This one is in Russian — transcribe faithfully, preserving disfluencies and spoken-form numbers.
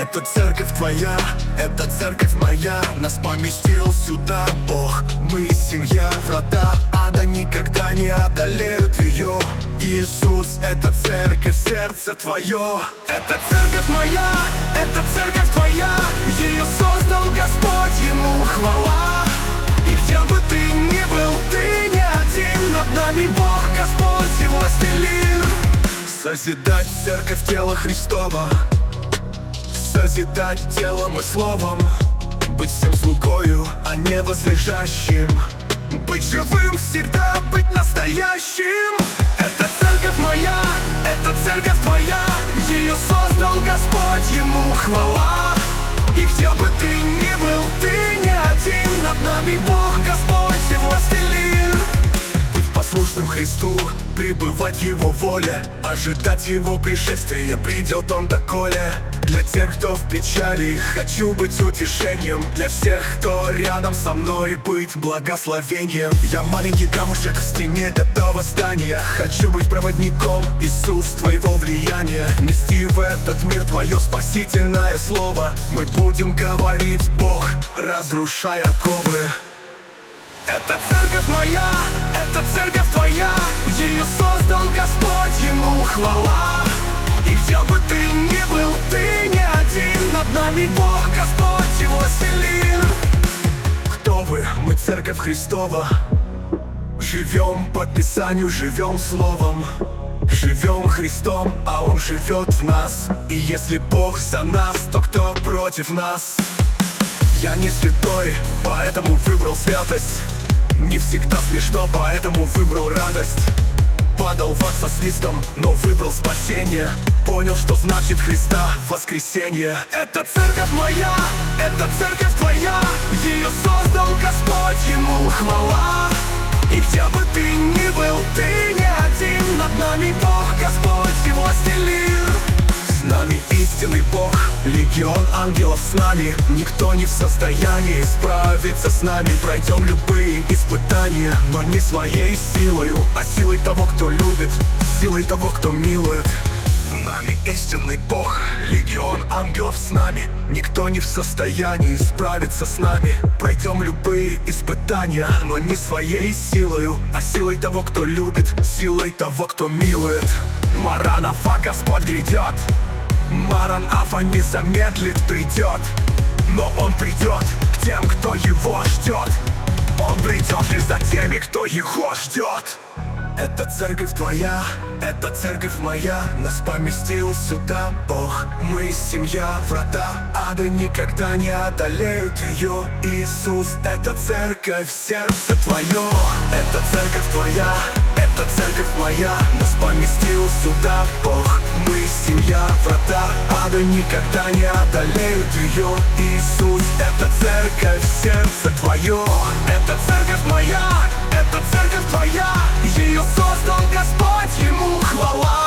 Это церковь твоя, это церковь моя. Нас поместил сюда Бог. Мы семья, врата ада никогда не одолеют ее. Иисус, это церковь, сердце твое. Это церковь моя, это церковь твоя. Ее создал Господь, ему хвала. И где бы ты ни был, ты не один. Над нами Бог, Господь и властелин. Созидать церковь тела Христова, созидать телом и словом, быть всем слугою, а не возлежащим, быть живым всегда, быть настоящим. Это церковь моя, это церковь твоя. Ее создал Господь, ему хвала. И где бы ты ни был, ты не один. Над нами Бог, Господь и властелин. Быть послушным Христу, пребывать в Его воле, ожидать Его пришествия, придет Он доколе. Для тех, кто в печали, хочу быть утешением. Для всех, кто рядом со мной, быть благословением. Я маленький камушек в стене этого здания. Хочу быть проводником, Иисус, твоего влияния. Нести в этот мир твое спасительное слово. Мы будем говорить, Бог, разрушая оковы. Это церковь моя, это церковь твоя. Ее создал Господь, ему хвала. И где бы ты ни был, ты не один. Над нами Бог, Господь и властелин. Кто вы? Мы церковь Христова. Живем по Писанию, живем словом. Живем Христом, а Он живет в нас. И если Бог за нас, то кто против нас? Я не святой, поэтому выбрал святость. Не всегда смешно, поэтому выбрал радость. Падал в ад со свистом, но выбрал спасение. Понял, что значит Христа воскресенье. Это церковь моя, это церковь твоя. Ее создал Господь, ему хвала. И где бы ты ни был, ты не один. Над нами Бог, Господь и властелин. С нами истинный Бог, легион ангелов с нами. Никто не в состоянии справиться с нами. Пройдем любые испытания, но не своей силою, а силой того, кто любит, силой того, кто милует. С нами истинный Бог, легион ангелов с нами. Никто не в состоянии справиться с нами. Пройдем любые испытания, но не своей силою, а силой того, кто любит, силой того, кто милует. Маранафа, Господь грядет. Маранафа не замедлит, придет. Но Он придет к тем, кто Его ждет. Он придет лишь за теми, кто Его ждет. Это церковь твоя, это церковь моя. Нас поместил сюда Бог. Мы семья, врата ада никогда не одолеют ее. Иисус, это церковь, сердце твое. Это церковь твоя, это церковь моя. Нас поместил сюда Бог. Мы семья, врата ада никогда не одолеют ее. Иисус, это церковь, сердце твое. Это церковь моя, это церковь твоя. Ее создал Господь, ему хвала.